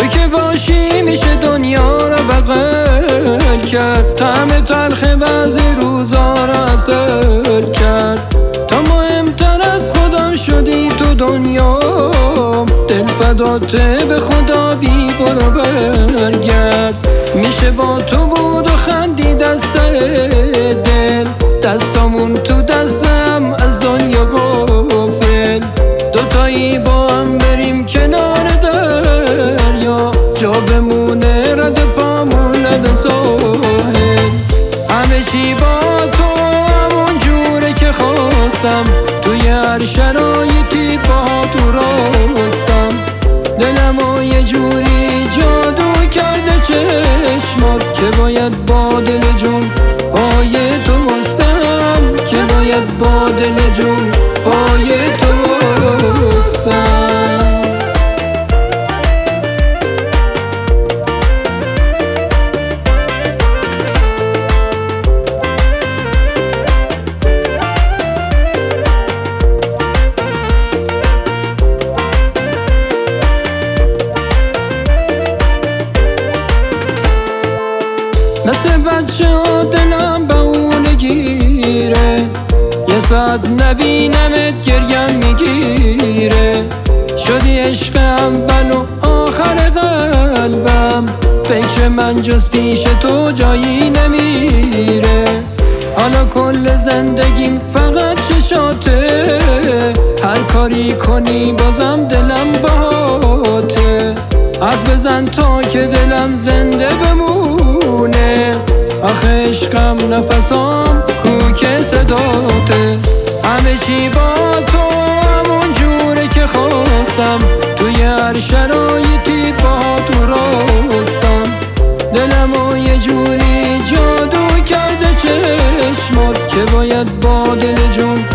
تو که باشی میشه دنیا رو بغل کرد، طعم تلخ بعضی روزا رو اثر کرد. تو مهمتر از خودم شدی تو دنیا، دل فداته به خدا بی برو برگرد. میشه با تو بود و خندی دست دل، دستامون تو دستم از دنیا غافل. دوتایی با هم بریم کنار دریا، جا بمونه رد پامون لب ساحل. همه چی با تو همون جوره که خواستم، توی هر شرایطی با تو راستم. دلمو یه جوری جادو کرده چشمات، که باید با دل جون پای تو بستم، که باید با دل جون پای تو بستم. مثل بچه ها دلم به اونه گیره، یه ساعت نبینمت گریم میگیره. شدی عشق اول و آخر قلبم، فکر من جز پیش تو جایی نمیره. حالا کل زندگیم فقط چشاته، هر کاری کنی بازم دلم باهاته. حرف بزن تا که دلم زنده بمونه، آخه عشقم نفسام کوک صداته. همه چی با تو همون جوره که خواستم، توی هر شرایطی با تو راستم. دلمو یه جوری جادو کرده چشمات، که باید با دل جون